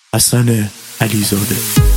حسن علیزاده.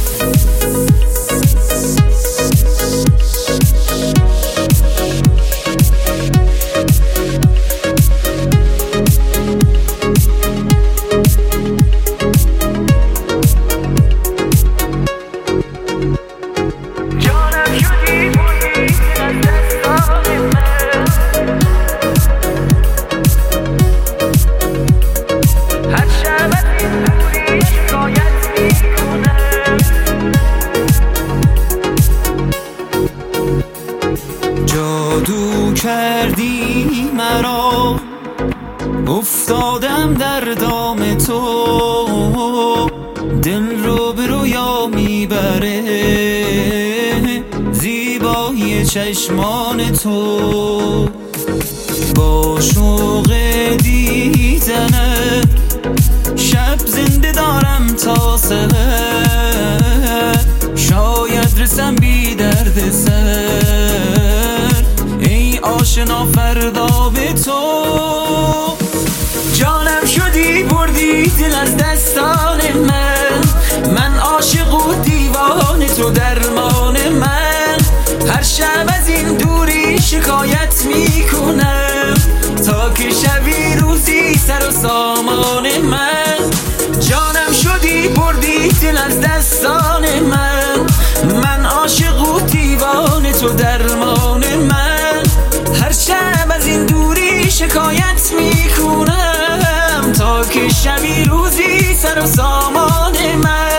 جادو کردی مرا، افتادم در دام تو، دل رو به رویا میبره زیبایی چشمان تو. با شوق دیدنه شب زنده دارم تا سحر، شاید رسم بی درد سر ای آشنا فردا به تو. جانم شدی بردی دل از دستان من عاشق و دیوانه تو درمان من. هر شب از این دوری شکایت میکنم تا که شبی روزی سر و سامان من. جانم شدی بردی دل از دستان من عاشق و دیوانه تو درمان من. هر شب از این دوری شکایت میکنم تا که شبی روزی سر و سامان من.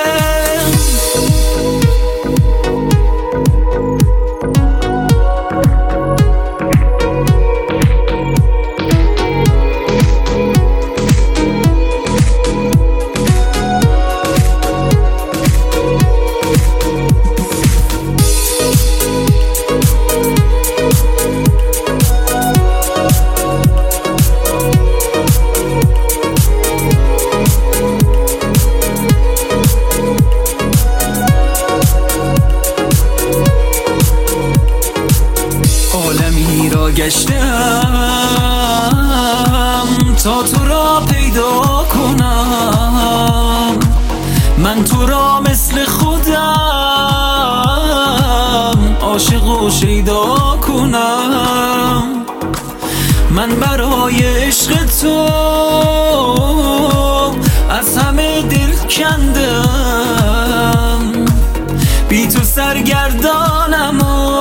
عالمی را گشتم تا تو را پیدا کنم، من تو را مثل خودم عاشق و شیدا کنم. من برای عشق تو از همه دل کندم، بی تو سرگردانم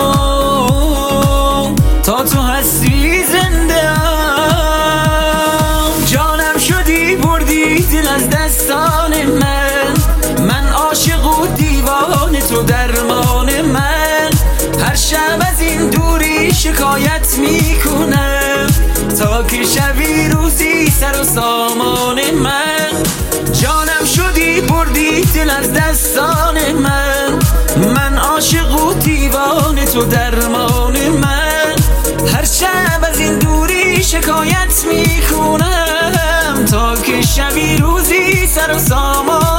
تا تو هستی زنده ام. جانم شدی بردی دل از دستان من عاشق و دیوانه تو درمان من. هر شب از این دوری شکایت میکنم تا که شبی روزی سر و سامان من. جانم شدی بردی دل از دستان من عاشق و دیوانه تو درمان من. هر شب از این دوری شکایت میکنم تا که شبی روزی سر و سامان